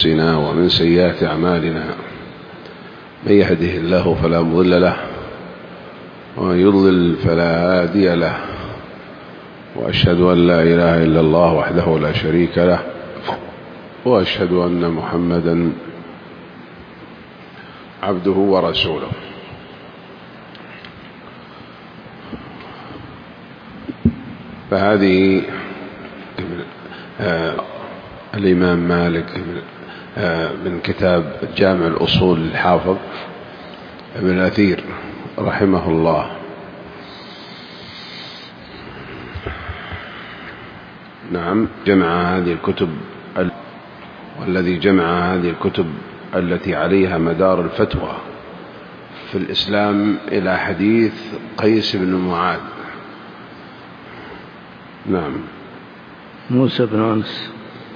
أنفسنا ومن سيئات أعمالنا، من يهده الله فلا مضل له ومن يضلل فلا هادي له، وأشهد أن لا إله إلا الله وحده لا شريك له، وأشهد أن محمدا عبده ورسوله. فهذه الإمام مالك من كتاب جامع الأصول للحافظ ابن الأثير رحمه الله. نعم، جمع هذه الكتب، والذي جمع هذه الكتب التي عليها مدار الفتوى في الإسلام إلى حديث قيس بن معاذ. نعم. موسى بن أنس،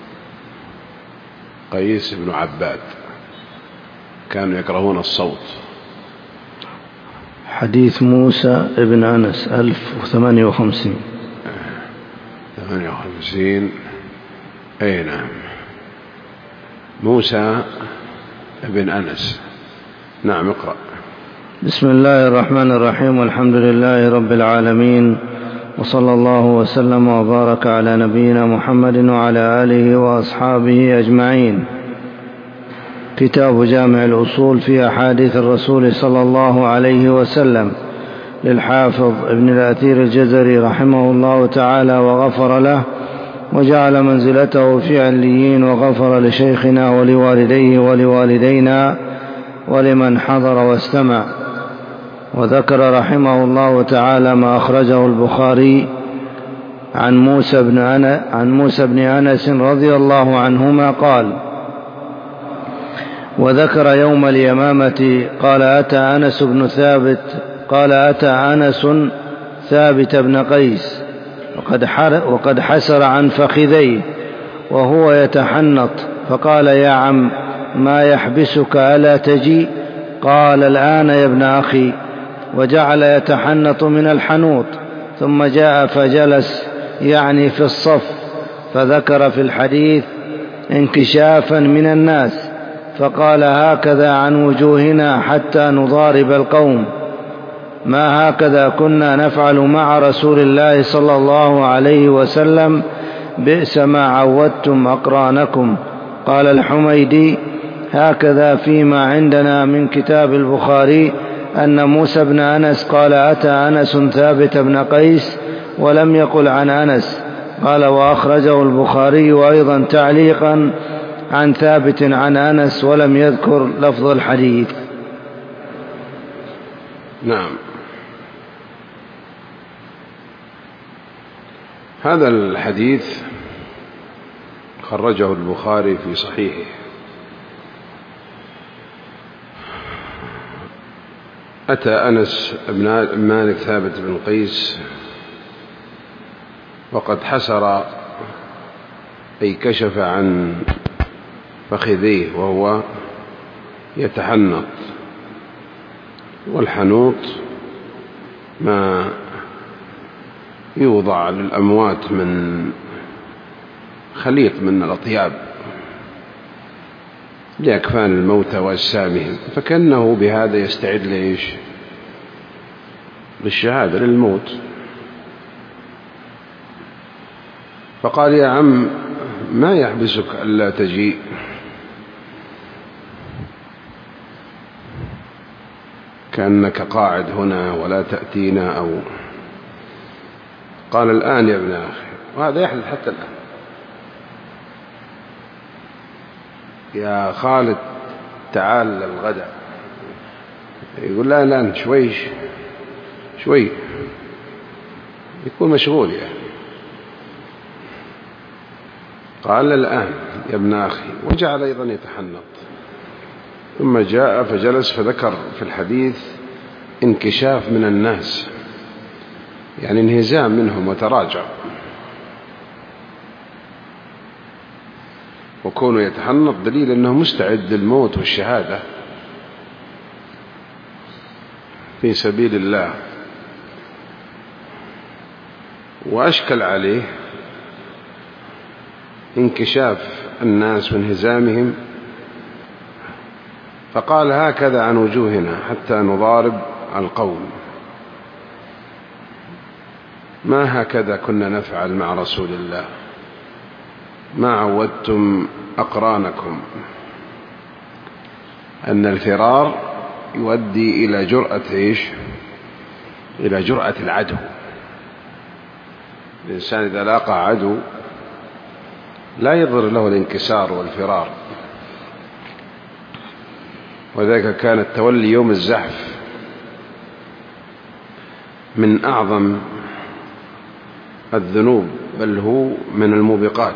قيس بن عباد، كانوا يكرهون الصوت. حديث موسى بن أنس 1058. 58. أي نعم، موسى بن أنس. نعم، اقرأ. بسم الله الرحمن الرحيم، والحمد لله رب العالمين، وصلى الله وسلم وبارك على نبينا محمد وعلى آله وأصحابه أجمعين. كتاب جامع الأصول في أحاديث الرسول صلى الله عليه وسلم للحافظ ابن الأثير الجزري رحمه الله تعالى وغفر له، وجعل منزلته في عليين، وغفر لشيخنا ولوالديه ولوالدينا ولمن حضر واستمع. وذكر رحمه الله تعالى ما أخرجه البخاري عن موسى بن أنس رضي الله عنهما قال: وذكر يوم اليمامة قال: أتى أنس ثابت بن قيس وقد حسر عن فخذيه وهو يتحنط، فقال: يا عم، ما يحبسك ألا تجي؟ قال: الآن يا ابن أخي. وجعل يتحنط من الحنوط، ثم جاء فجلس، يعني في الصف، فذكر في الحديث انكشافا من الناس، فقال: هكذا عن وجوهنا حتى نضارب القوم، ما هكذا كنا نفعل مع رسول الله صلى الله عليه وسلم، بئس ما عودتم أقرانكم. قال الحميدي: هكذا فيما عندنا من كتاب البخاري أن موسى بن أنس قال: أتى أنس ثابت بن قيس، ولم يقل عن أنس. قال: وأخرجه البخاري أيضا تعليقا عن ثابت عن أنس، ولم يذكر لفظ الحديث. نعم، هذا الحديث خرجه البخاري في صحيحه. أتى أنس بن مالك ثابت بن قيس وقد حسر، أي كشف عن فخذيه وهو يتحنط، والحنوط ما يوضع للأموات من خليط من الأطياب لأكفان الموتى وأجسامهم، فكأنه بهذا يستعد لإيش؟ للشهادة، للموت. فقال: يا عم، ما يحبسك ألا تجيء؟ كأنك قاعد هنا ولا تأتينا. أو قال: الآن يا ابن أخي. وهذا يحدث حتى الآن. يا خالد، تعال للغداء. يقول: لا الآن، شوي، يكون مشغول يعني. قال: الآن يا ابن أخي. وجعل أيضا يتحنط، ثم جاء فجلس، فذكر في الحديث انكشاف من الناس، يعني انهزام منهم وتراجع. وكونه يتحنط دليل أنه مستعد للموت والشهادة في سبيل الله. وأشكل عليه انكشاف الناس وانهزامهم فقال هكذا عن وجوهنا حتى نضارب القوم، ما هكذا كنا نفعل مع رسول الله، ما عودتم أقرانكم. أن الفرار يؤدي إلى جرأة إلى جرأة العدو. الإنسان إذا لاقى عدو لا يضر له الانكسار والفرار، وذلك كان التولي يوم الزحف من أعظم الذنوب، بل هو من الموبقات.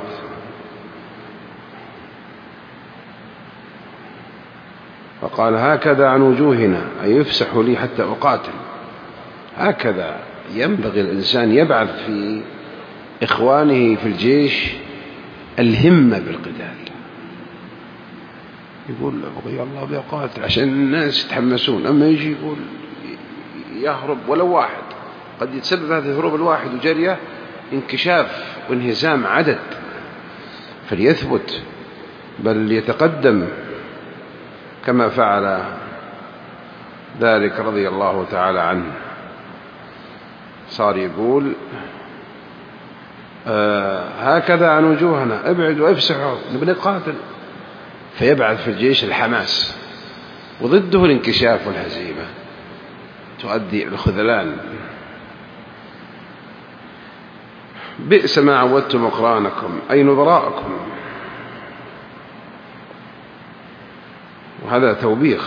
فقال هكذا عن وجوهنا، أي يفسحوا لي حتى أقاتل. هكذا ينبغي الإنسان يبعث في إخوانه في الجيش الهمة بالقتال، يقول أبغي الله بيقاتل عشان الناس يتحمسون. أما يجي يقول يهرب ولو واحد، قد يتسبب هذا الهروب الواحد وجريه انكشاف وانهزام عدد، فليثبت بل يتقدم كما فعل ذلك رضي الله تعالى عنه. صار يقول هكذا عن وجوهنا، ابعدوا افسحوا نبي نقاتل، فيبعث في الجيش الحماس، وضده الانكشاف والهزيمة تؤدي إلى الخذلان. بئس ما عودتم أقرانكم أي نظراءكم، وهذا توبيخ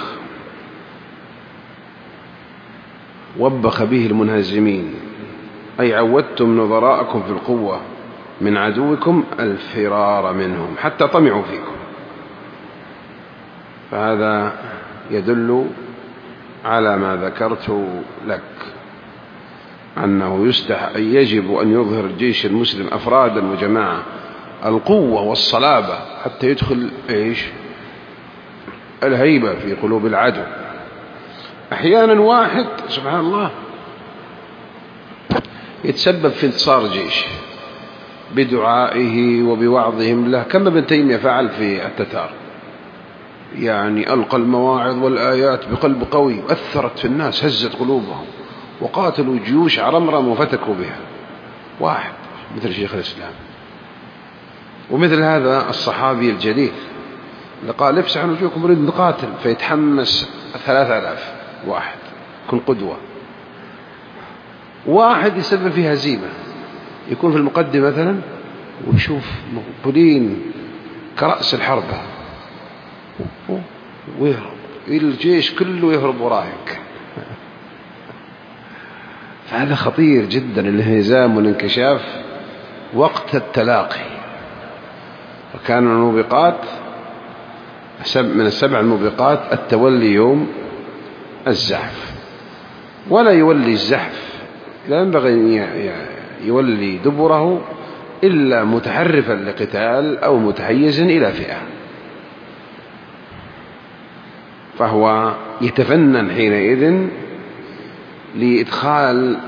وبخ به المنهزمين، أي عودتم نظراءكم في القوة من عدوكم الفرار منهم حتى طمعوا فيكم. فهذا يدل على ما ذكرت لك، أنه يجب أن يظهر الجيش المسلم أفرادا وجماعة القوة والصلابة حتى يدخل الهيبة في قلوب العدو. أحيانا واحد سبحان الله يتسبب في انتصار جيش بدعائه وبوعظهم له، كما ابن تيمية فعل في التتار، يعني ألقى المواعظ والآيات بقلب قوي أثرت في الناس، هزت قلوبهم، وقاتلوا جيوش عرمرم وفتكوا بها. واحد مثل شيخ الإسلام، ومثل هذا الصحابي الجليل اللي قال افسحوا وجوهكم نريد نقاتل، فيتحمس 3000 واحد، كن قدوة. واحد يسبب فيها هزيمة، يكون في المقدمة مثلا ويشوف مقبلين كرأس الحربة ويهرب، الجيش كله يهرب وراك. فهذا خطير جدا، الانهزام والانكشاف وقت التلاقي. وكان من الموبقات من السبع الموبقات التولي يوم الزحف، ولا يولي الزحف، لا ينبغي أن يولي دبره إلا متحرفا لقتال أو متحيزا إلى فئة، فهو يتفنن حينئذ لإدخال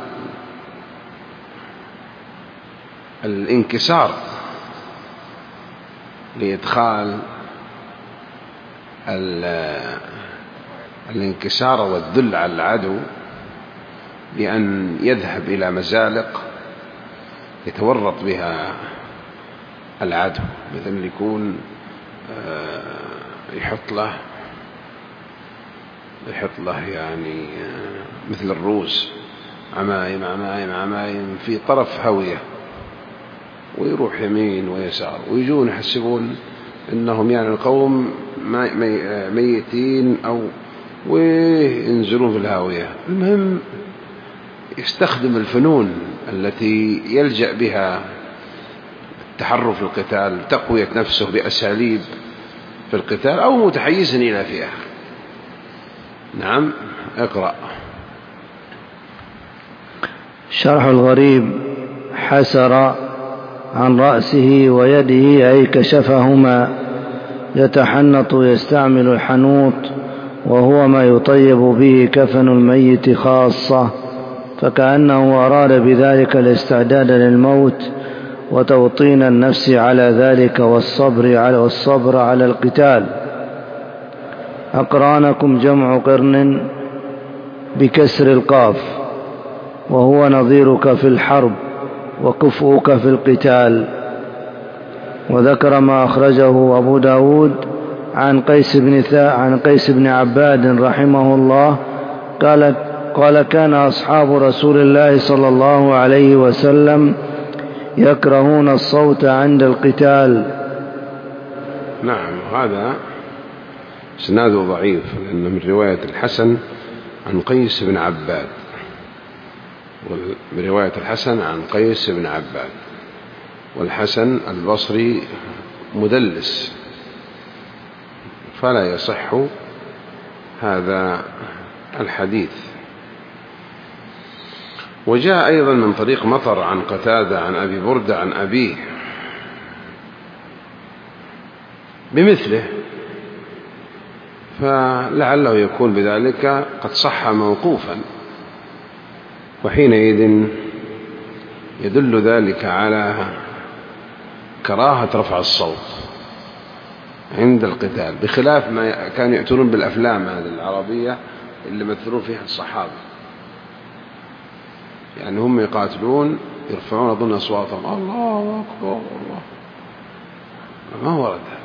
الانكسار، لإدخال الانكسار والذل على العدو، بأن يذهب إلى مزالق يتورط بها العدو، مثل يكون يحط له يعني مثل الروس عمايم عمايم عمايم في طرف هوية، ويروح يمين ويسار، ويجون يحسبون إنهم يعني القوم ميتين أو وينزلون في الهاوية. المهم يستخدم الفنون التي يلجأ بها التحرف في القتال، تقوية نفسه بأساليب في القتال، أو متحيز إلى فئة. نعم، اقرأ. شرح الغريب: حسر عن رأسه ويده أي كشفهما، يتحنط يستعمل الحنوط، وهو ما يطيب به كفن الميت خاصة، فكأنه أراد بذلك الاستعداد للموت وتوطين النفس على ذلك والصبر على القتال. أقرانكم جمع قرن بكسر القاف، وهو نظيرك في الحرب وكفؤك في القتال. وذكر ما أخرجه أبو داود عن قيس بن عباد رحمه الله قال كان أصحاب رسول الله صلى الله عليه وسلم يكرهون الصوت عند القتال. نعم، هذا اسناده ضعيف لأنه من رواية الحسن عن قيس بن عباد، برواية الحسن عن قيس بن عباد، والحسن البصري مدلس، فلا يصح هذا الحديث. وجاء أيضا من طريق مطر عن قتادة عن أبي بردة عن أبيه بمثله، فلعله يكون بذلك قد صح موقوفا، وحينئذ يدل ذلك على كراهة رفع الصوت عند القتال، بخلاف ما كانوا يأتون بالأفلام هذه العربية اللي مثلون فيها الصحابة، يعني هم يقاتلون يرفعون أظن أصواتهم الله أكبر الله، ما ورد هذا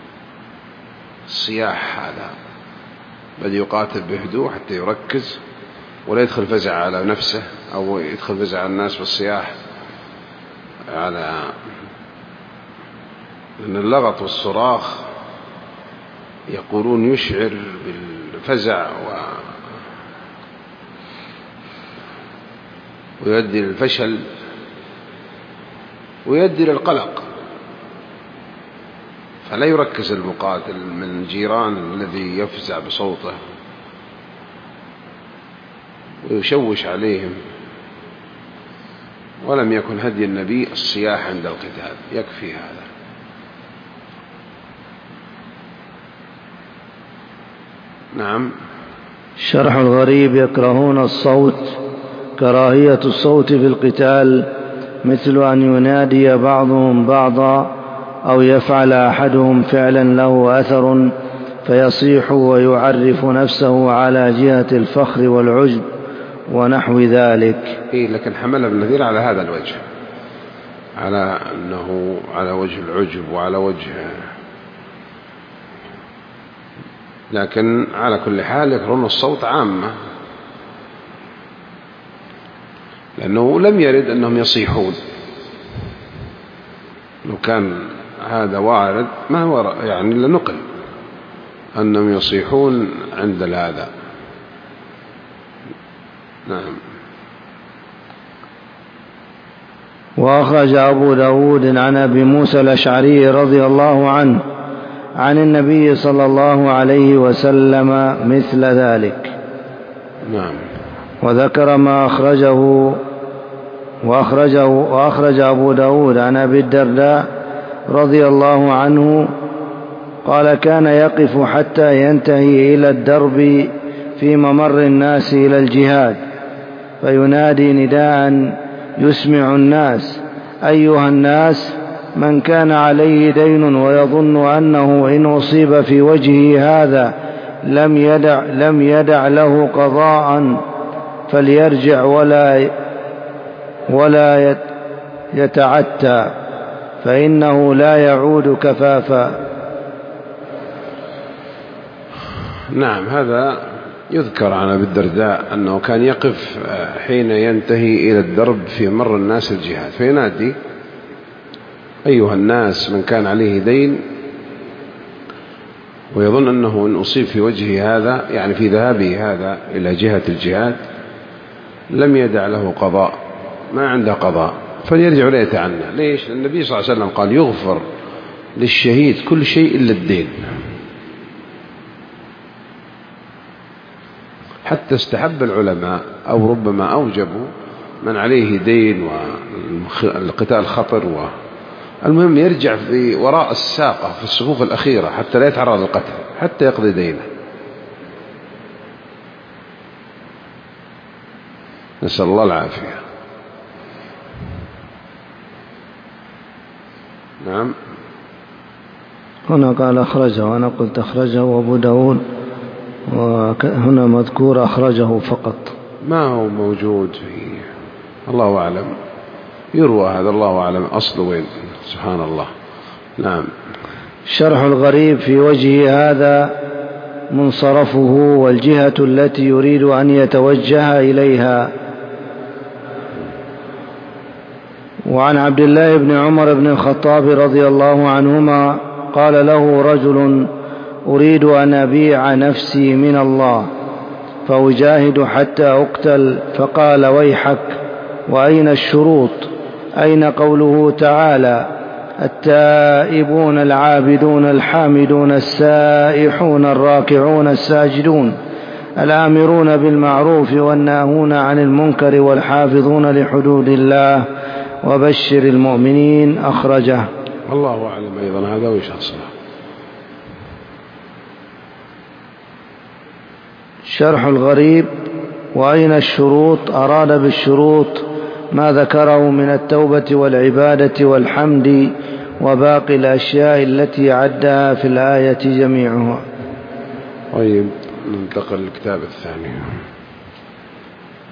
الصياح، هذا بل يقاتل بهدوء حتى يركز ولا يدخل فزع على نفسه أو يدخل فزع على الناس بالصياح، على أن اللغط والصراخ يقولون يشعر بالفزع ويؤدي للفشل ويؤدي للقلق، فلا يركز المقاتل من الجيران الذي يفزع بصوته ويشوش عليهم. ولم يكن هدي النبي الصياح عند القتال، يكفي هذا. نعم. شرح الغريب: يكرهون الصوت، كراهية الصوت في القتال مثل أن ينادي بعضهم بعضا أو يفعل أحدهم فعلا له أثر فيصيح ويعرف نفسه على جهة الفخر والعجب ونحو ذلك. لكن حمل ابن كثير على هذا الوجه، على أنه على وجه العجب وعلى وجه، لكن على كل حال يكرهون الصوت عامة، لأنه لم يرد أنهم يصيحون. لو كان هذا وارد ما هو يعني لنقل أنهم يصيحون عند هذا. نعم. وأخرج أبو داود عن أبي موسى الأشعري رضي الله عنه عن النبي صلى الله عليه وسلم مثل ذلك. نعم. وذكر ما وأخرج أبو داود عن أبي الدرداء رضي الله عنه قال كان يقف حتى ينتهي إلى الدرب في ممر الناس إلى الجهاد، فينادي نداء يسمع الناس: أيها الناس، من كان عليه دين ويظن أنه إن أصيب في وجهه هذا لم يدع له قضاء فليرجع ولا يتعتى، فإنه لا يعود كفافا. نعم. هذا يذكر عن أبي الدرداء أنه كان يقف حين ينتهي إلى الدرب في مر الناس الجهاد، فينادي: أيها الناس، من كان عليه دين ويظن أنه إن أصيب في وجهه هذا، يعني في ذهابه هذا إلى جهة الجهاد، لم يدع له قضاء، ما عنده قضاء، فليرجع ولا يتعنى. ليش؟ النبي صلى الله عليه وسلم قال: يغفر للشهيد كل شيء إلا الدين. حتى استحب العلماء أو ربما أوجبوا من عليه دين والقتال خطر، المهم يرجع في وراء الساقة في الصفوف الأخيرة حتى لا يتعرض للقتل، حتى يقضي دينه. نسأل الله العافية. نعم. هنا قال أخرجه، وأنا قلت أخرجه أبو داود وهنا مذكور أخرجه فقط، ما هو موجود فيه، الله أعلم، يروى هذا الله أعلم أصله وين، سبحان الله. نعم. شرح الغريب في وجه هذا منصرفه والجهة التي يريد أن يتوجه إليها. وعن عبد الله بن عمر بن الخطاب رضي الله عنهما قال له رجل: أريد أن أبيع نفسي من الله فأجاهد حتى أقتل، فقال: ويحك، وأين الشروط؟ أين قوله تعالى: التائبون العابدون الحامدون السائحون الراكعون الساجدون الآمرون بالمعروف والناهون عن المنكر والحافظون لحدود الله وبشر المؤمنين. أخرجه. الله أعلم أيضا هذا وش أصله. شرح الغريب: وأين الشروط؟ أراد بالشروط ما ذكره من التوبة والعبادة والحمد وباقي الأشياء التي عدها في الآية جميعها. طيب، ننتقل للكتاب الثاني.